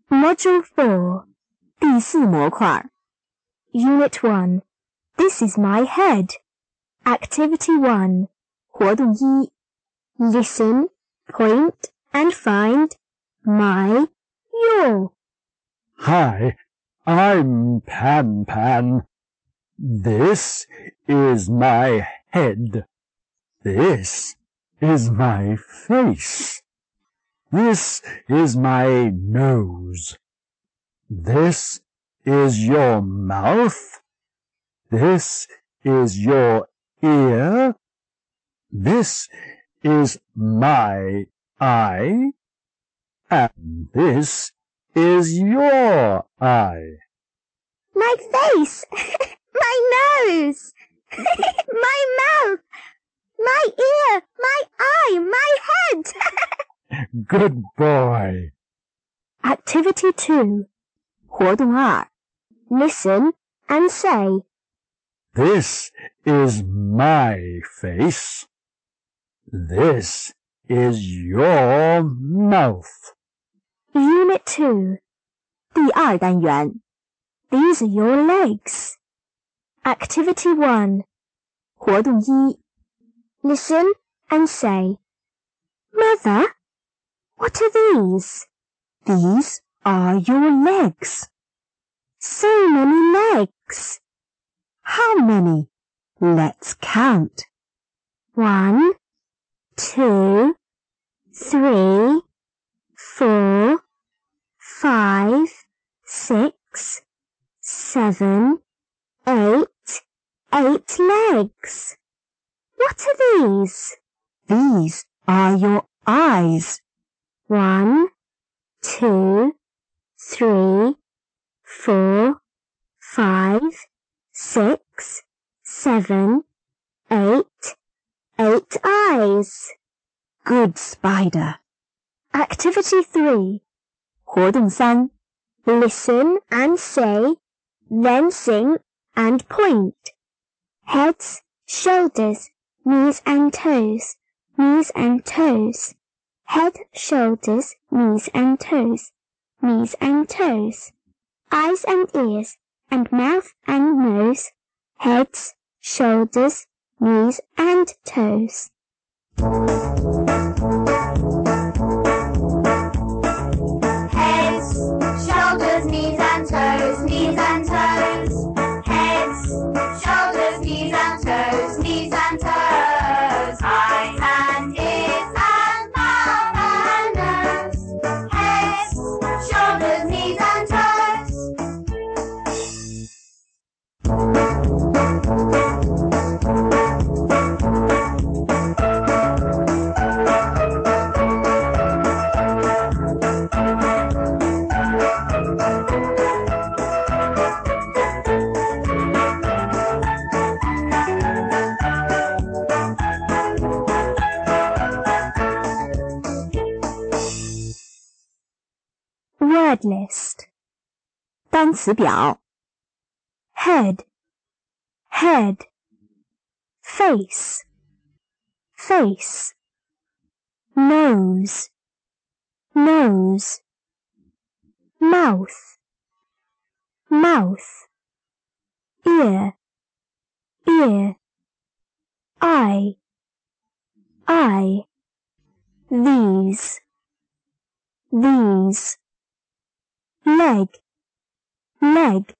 Module 4第4模块 Unit 1 This is my head Activity 1 活动1 Listen, point and find my, your Hi, I'm Pan Pan. This is my head. This is my face. This is my nose. This is your mouth. This is your ear. This is my eye. And this is your eye. My face, my nose, my mouth, my ear, my eye, my head. Good boy. Activity 2 活动2 Listen and say This is my face. This is your mouth. Unit 2第2单元 These are your legs. Activity 1活动1 Listen and say Mother, what are these? These are your legs. So many legs. How many? Let's count. 1, 2, 3, 4, 5, 6, 7, 8. 8 legs. What are these? These are your eyes. 1, 2, 3, 4, 5, 6, 7, 8. 8 eyes. Good spider. Activity 3. 活动3 Listen and say, then sing and point. Heads, shoulders, knees and toes, knees and toes. Head, shoulders, knees and toes, knees and toes. Eyes and ears, and mouth and nose. Heads, shoulders, knees and toes. Heads, shoulders, knees and toes, knees and toes. Heads, shoulders, knees and toes, knees and toes. Eyes and ears and mouth and nose. Heads, shoulders, knees and toes. Word list 单词表 Head Head Face Face Nose Nose Mouth Mouth Ear Ear Eye Eye These These Leg Leg